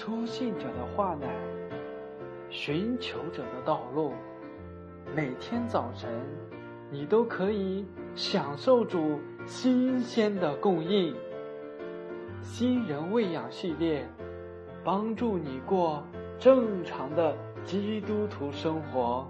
初信者的话乃寻求者的道路。每天早晨你都可以享受主新鲜的供应。新人喂养系列帮助你过正常的基督徒生活。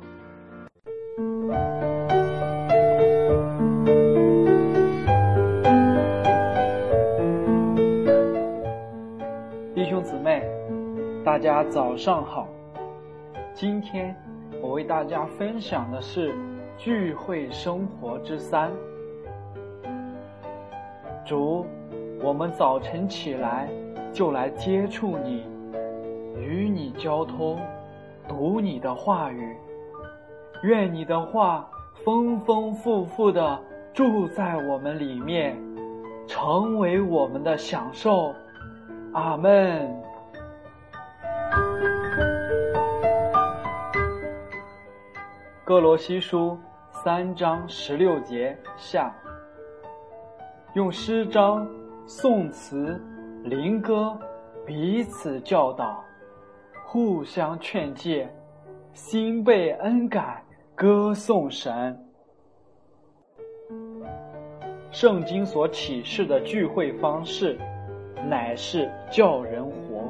弟兄姊妹，大家早上好。今天我为大家分享的是聚会生活之3。主，我们早晨起来就来接触你，与你交通，读你的话语。愿你的话丰丰富富地住在我们里面，成为我们的享受。阿们。歌罗西书3章16节下，用诗章、颂词、灵歌彼此教导，互相劝诫，心被恩感，歌颂神。圣经所启示的聚会方式乃是叫人活。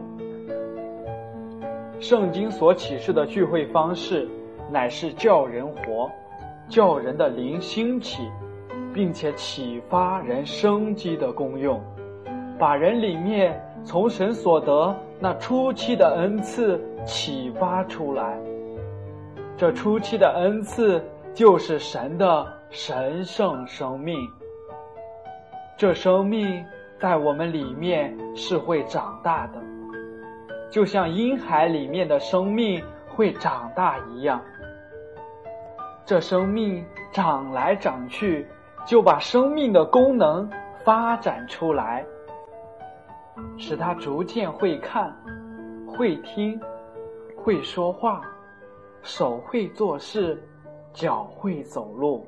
圣经所启示的聚会方式乃是叫人活，叫人的灵兴起，并且启发人生机的功用，把人里面从神所得那初期的恩赐启发出来。这初期的恩赐就是神的神圣生命。这生命在我们里面是会长大的，就像婴孩里面的生命会长大一样。这生命长来长去，就把生命的功能发展出来，使它逐渐会看、会听、会说话，手会做事，脚会走路，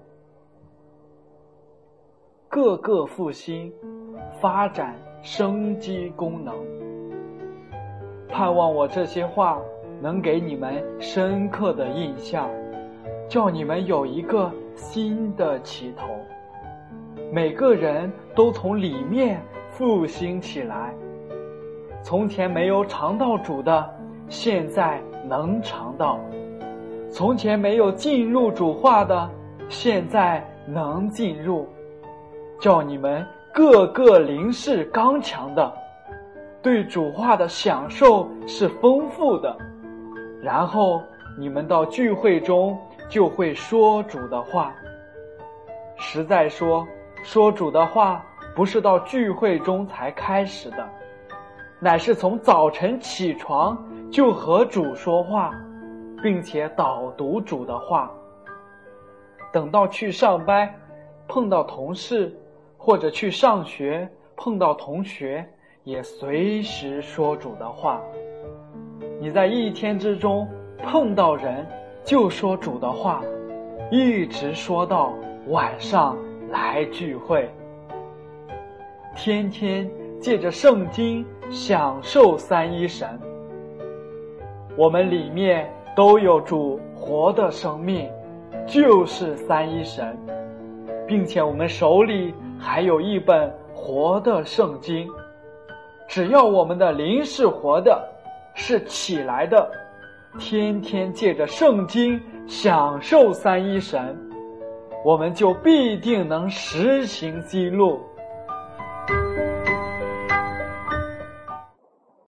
各个复兴，发展生机功能。盼望我这些话能给你们深刻的印象，叫你们有一个新的起头，每个人都从里面复兴起来。从前没有尝到主的，现在能尝到；从前没有进入主话的，现在能进入。叫你们个个灵是刚强的，对主话的享受是丰富的，然后你们到聚会中就会说主的话。实在说主的话不是到聚会中才开始的，乃是从早晨起床就和主说话，并且导读主的话。等到去上班碰到同事，或者去上学碰到同学，也随时说主的话。你在一天之中碰到人就说主的话，一直说到晚上来聚会。天天借着圣经享受三一神。我们里面都有主活的生命，就是三一神，并且我们手里还有一本活的圣经。只要我们的灵是活的，是起来的，天天借着圣经享受三一神，我们就必定能实行基路。